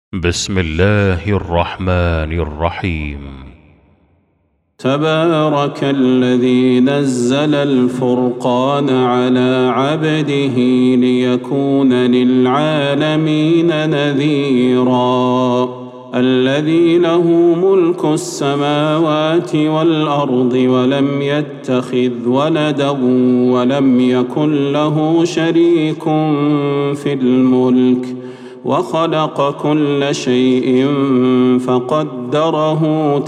بسم الله الرحمن الرحيم. تبارك الذي نزل الفرقان على عبده ليكون للعالمين نذيرا. الذي له ملك السماوات والأرض ولم يتخذ ولدا ولم يكن له شريك في الملك وخلق كل شيء فقدره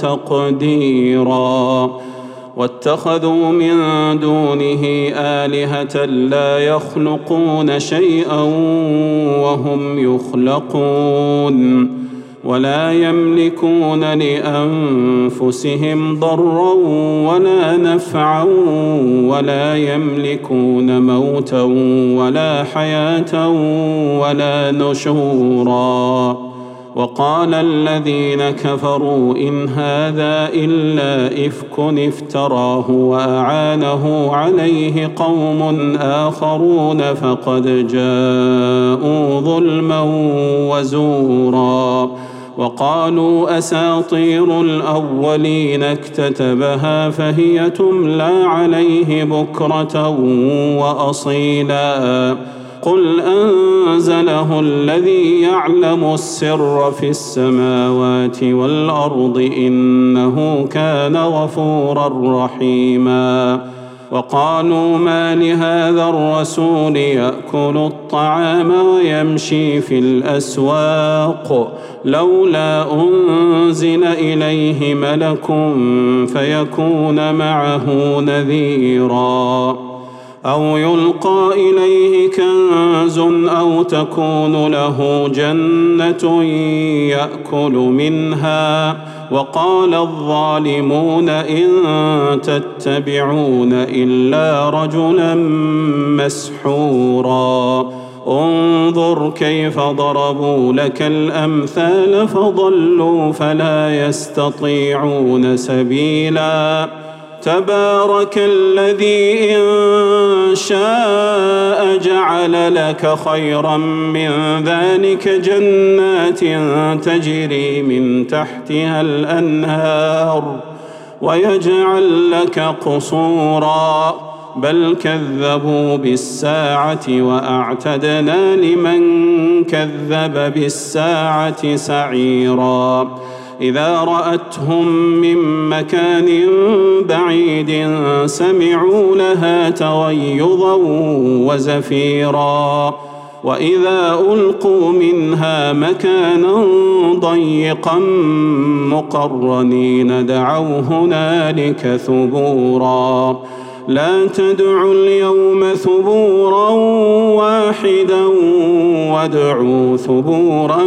تقديرا. واتخذوا من دونه آلهة لا يخلقون شيئا وهم يخلقون ولا يملكون لأنفسهم ضرا ولا نفعا ولا يملكون موتا ولا حياة ولا نشورا. وقال الذين كفروا إن هذا إلا إفك افتراه وأعانه عليه قوم آخرون فقد جاءوا ظلما وزورا. وقالوا أساطير الأولين اكتتبها فهي تملى عليه بكرة وأصيلا. قل أنزله الذي يعلم السر في السماوات والأرض إنه كان غفورا رحيما. وقالوا ما لهذا الرسول يأكل الطعام ويمشي في الأسواق لولا أنزل إليه ملك فيكون معه نذيرا. أو يلقى إليه كنز أو تكون له جنة يأكل منها. وقال الظالمون إن تتبعون إلا رجلا مسحورا. انظر كيف ضربوا لك الأمثال فضلوا فلا يستطيعون سبيلا. تبارك الذي إن شاء جعل لك خيرا من ذلك جنات تجري من تحتها الأنهار ويجعل لك قصورا بل كذبوا بالساعة وأعتدنا لمن كذب بالساعة سعيرا. إذا رأتهم من مكان بعيد سمعوا لها تغيظا وزفيرا. وإذا ألقوا منها مكانا ضيقا مقرنين دعوا هنالك ثبورا. لا تدعوا اليوم ثبورا واحدا وادعوا ثبورا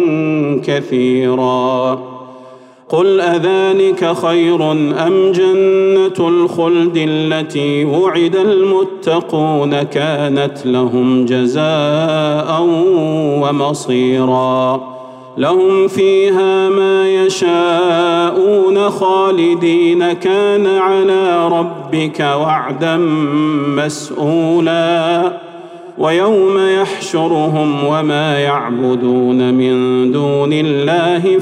كثيرا. قل أذلك خير أم جنة الخلد التي وعد المتقون كانت لهم جزاء ومصيرا. لهم فيها ما يشاءون خالدين كان على ربك وعدا مسئولا. ويوم يحشرهم وما يعبدون من دون الله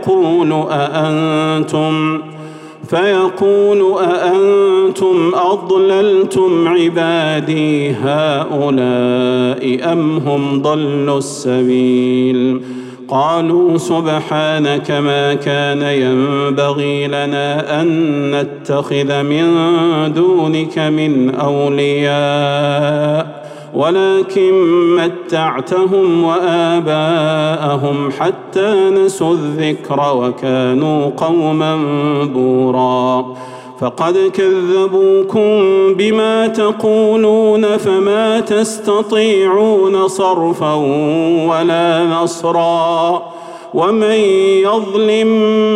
فيقول أأنتم أضللتم عبادي هؤلاء أم هم ضلوا السبيل. قالوا سبحانك ما كان ينبغي لنا أن نتخذ من دونك من أولياء ولكن متعتهم وآباءهم حتى نسوا الذكر وكانوا قوما بورا. فقد كذبوكم بما تقولون فما تستطيعون صرفا ولا نصرا. ومن يظلم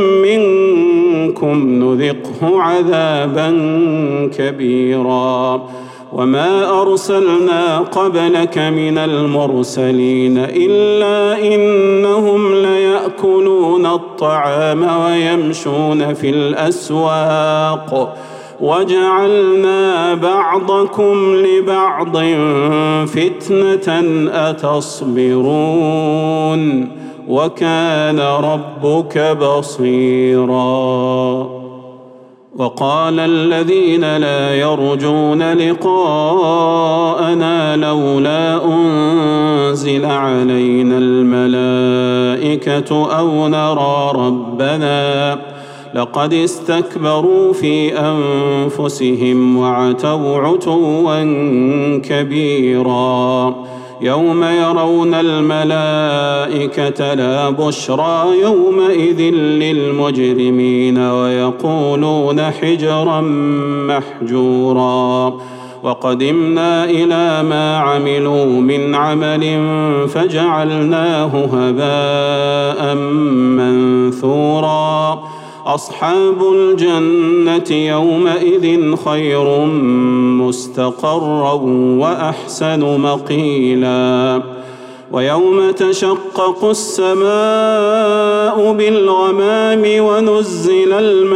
منكم نذقه عذابا كبيرا. وما أرسلنا قبلك من المرسلين إلا إنهم ليأكلون الطعام ويمشون في الأسواق وجعلنا بعضكم لبعض فتنة أتصبرون وكان ربك بصيرا. وقال الذين لا يرجون لقاءنا لولا أنزل علينا الملائكة أو نرى ربنا لقد استكبروا في أنفسهم وعتوا عتوا كبيرا. يوم يرون الملائكة لا بشرى يومئذ للمجرمين ويقولون حجرا محجورا. وقدمنا إلى ما عملوا من عمل فجعلناه هباء منثورا. أصحاب الجنة يومئذ خير مستقرا وأحسن مقيلا. ويوم تشقق السماء بالغمام ونزل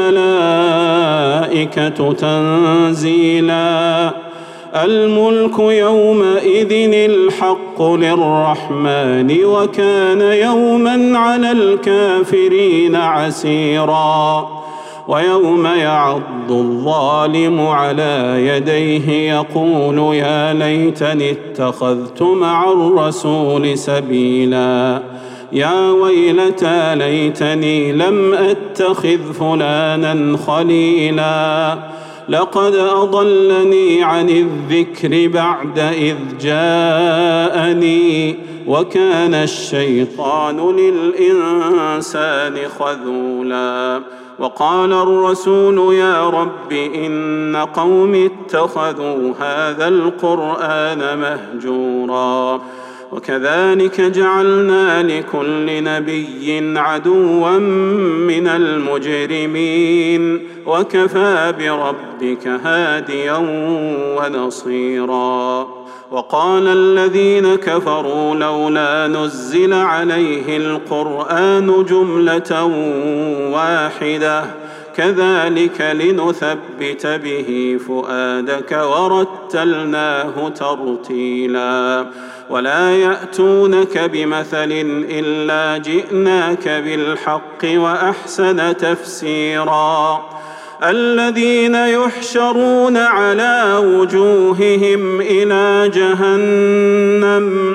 الملائكة تنزيلا. الملك يومئذ الحق للرحمن وكان يوما على الكافرين عسيرا. ويوم يعض الظالم على يديه يقول يا ليتني اتخذت مع الرسول سبيلا. يا ويلتى ليتني لم أتخذ فلانا خليلا. لقد أضلني عن الذكر بعد إذ جاءني وكان الشيطان للإنسان خذولا. وقال الرسول يا رب إن قومي اتخذوا هذا القرآن مهجورا. وكذلك جعلنا لكل نبي عدوا من المجرمين وكفى بربك هاديا ونصيرا. وقال الذين كفروا لولا نزل عليه القرآن جملة واحدة كذلك لنثبت به فؤادك ورتلناه ترتيلا. ولا يأتونك بمثل إلا جئناك بالحق وأحسن تفسيرا. الذين يحشرون على وجوههم إلى جهنم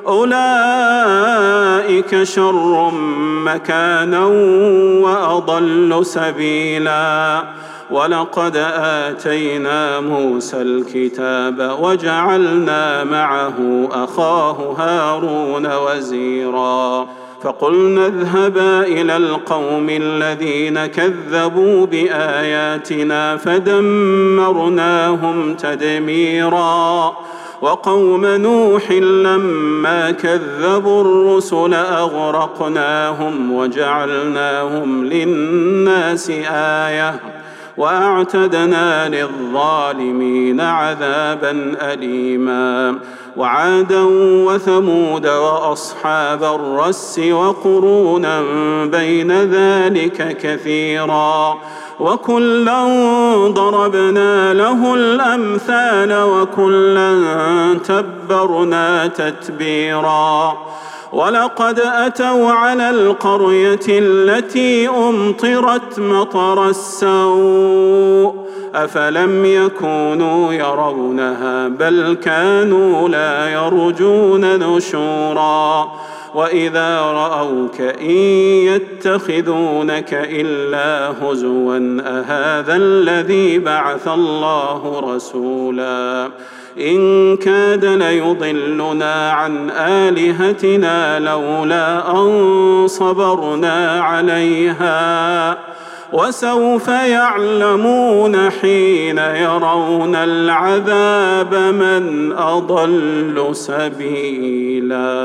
أولئك شر مكانا وأضل سبيلا. ولقد آتينا موسى الكتاب وجعلنا معه أخاه هارون وزيرا. فقلنا اذهبا إلى القوم الذين كذبوا بآياتنا فدمرناهم تدميرا. وقوم نوح لما كذبوا الرسل أغرقناهم وجعلناهم للناس آية وأعتدنا للظالمين عذابا أليما. وعادا وثمود وأصحاب الرس وقرونا بين ذلك كثيرا. وكلا ضربنا له الأمثال وكلا تبرنا تتبيرا. ولقد أتوا على القرية التي أمطرت مطر السوء أفلم يكونوا يرونها بل كانوا لا يرجون نشورا. وإذا رأوك إن يتخذونك إلا هزوا أهذا الذي بعث الله رسولا. إن كاد ليضلنا عن آلهتنا لولا أن صبرنا عليها وسوف يعلمون حين يرون العذاب من أضل سبيلا.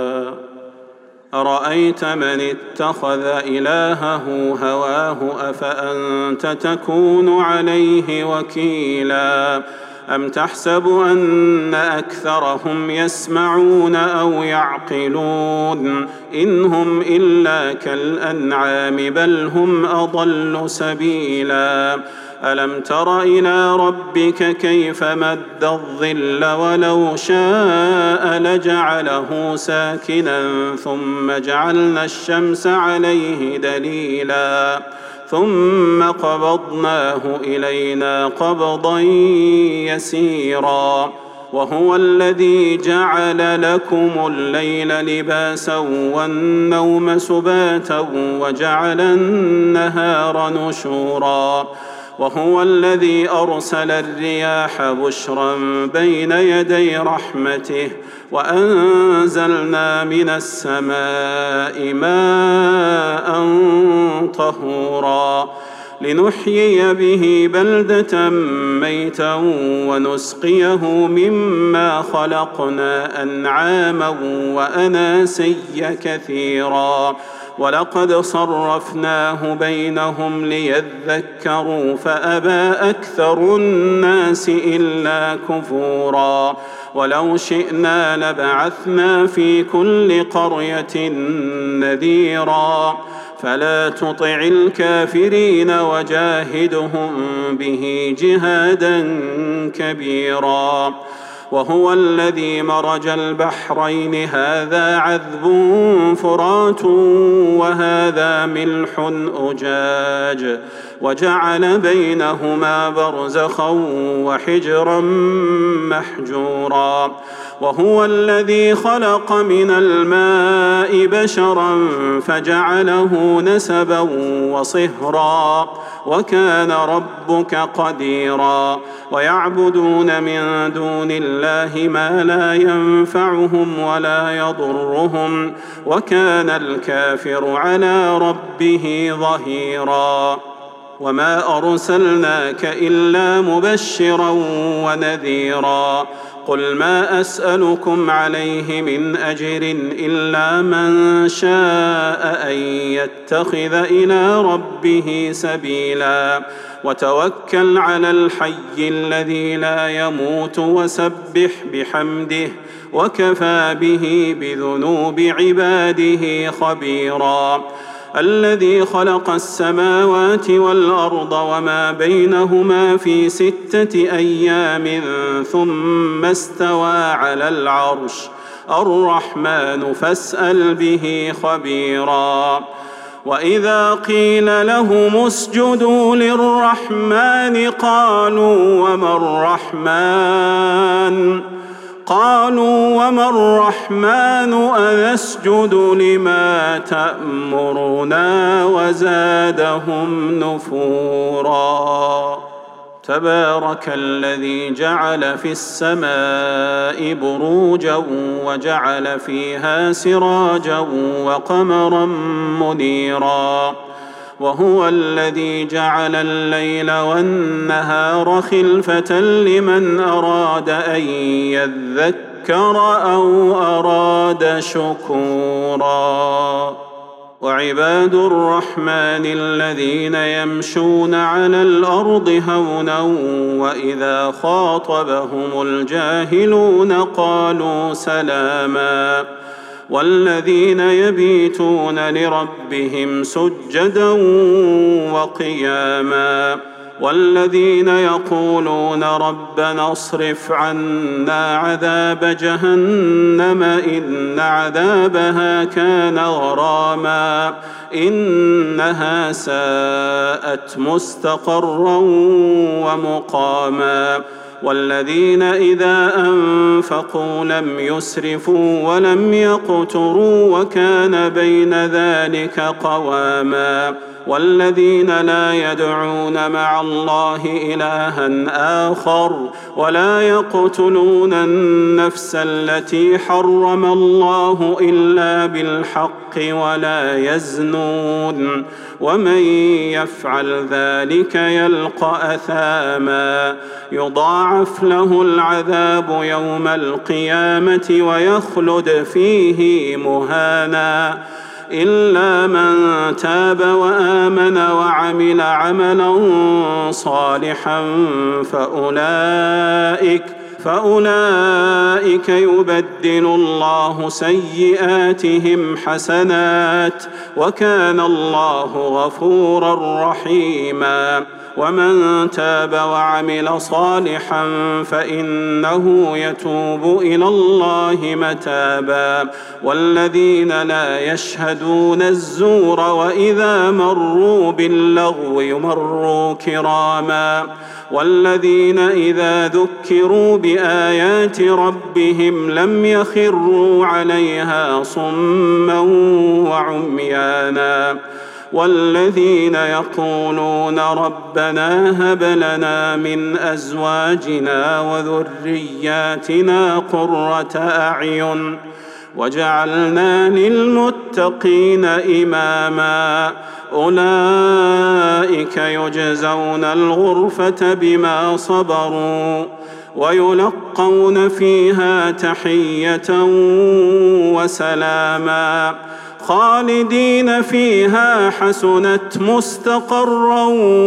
أرأيت من اتخذ إلهه هواه أفأنت تكون عليه وكيلا. أم تحسب أن أكثرهم يسمعون أو يعقلون إن هم إلا كالأنعام بل هم أضل سبيلا. ألم تر إلى ربك كيف مد الظل ولو شاء لجعله ساكنا ثم جعلنا الشمس عليه دليلا ثم قبضناه إلينا قبضا يسيرا وهو الذي جعل لكم الليل لباسا والنوم سباتا وجعل النهار نشورا وهو الذي أرسل الرياح بشرا بين يدي رحمته وأنزلنا من السماء ماء طهورا لنحيي به بلدة ميتا ونسقيه مما خلقنا أنعاما وأناسيا كثيرا ولقد صرفناه بينهم ليذكروا فأبى أكثر الناس إلا كفورا ولو شئنا لبعثنا في كل قرية نذيرا فلا تطع الكافرين وجاهدهم به جهادا كبيرا وهو الذي مرج البحرين هذا عذب فرات وهذا ملح أجاج وجعل بينهما برزخا وحجرا محجورا وهو الذي خلق من الماء بشرا فجعله نسبا وصهرا وكان ربك قديرا ويعبدون من دون الله ما لا ينفعهم ولا يضرهم وكان الكافر على ربه ظهيرا وما أرسلناك إلا مبشرا ونذيرا قل ما أسألكم عليه من أجر إلا من شاء أن يتخذ إلى ربه سبيلا وتوكل على الحي الذي لا يموت وسبح بحمده وكفى به بذنوب عباده خبيرا الذي خلق السماوات والأرض وما بينهما في 6 أيام ثم استوى على العرش الرحمن فاسأل به خبيرا وإذا قيل لهم اسجدوا للرحمن قالوا وما الرحمن أنسجد لما تأمرنا وزادهم نفورا تبارك الذي جعل في السماء بروجا وجعل فيها سراجا وقمرا منيرا وهو الذي جعل الليل والنهار خلفة لمن أراد أن يذكر أو أراد شكورا وعباد الرحمن الذين يمشون على الأرض هونا وإذا خاطبهم الجاهلون قالوا سلاما والذين يبيتون لربهم سجدا وقياما والذين يقولون ربنا اصرف عنا عذاب جهنم إن عذابها كان غراما إنها ساءت مستقرا ومقاما والذين إذا أنفقوا لم يسرفوا ولم يقتروا وكان بين ذلك قواما والذين لا يدعون مع الله إلها آخر ولا يقتلون النفس التي حرم الله إلا بالحق ولا يزنون ومن يفعل ذلك يلقى أثاما يضاعف له العذاب يوم القيامة ويخلد فيه مهانا إلا من تاب وآمن وعمل فأولئك يبدل الله سيئاتهم حسنات وكان الله غفورا رحيما ومن تاب وعمل صالحا فإنه يتوب إلى الله متابا والذين لا يشهدون الزور وإذا مروا باللغو مروا كراما والذين إذا ذكروا بآيات ربهم لم يخروا عليها صما وعميانا والذين يقولون ربنا هب لنا من أزواجنا وذرياتنا قرة أعين وجعلنا للمتقين إماما أولئك يجزون الغرفة بما صبروا ويلقون فيها تحية وسلاما خالدين فيها حسنت مستقرا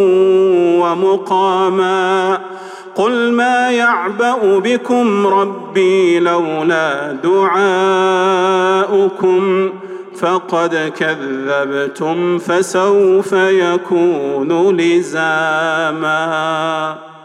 ومقاما قل ما يعبأ بكم ربي لولا دعاؤكم فقد كذبتم فسوف يكون لزاما.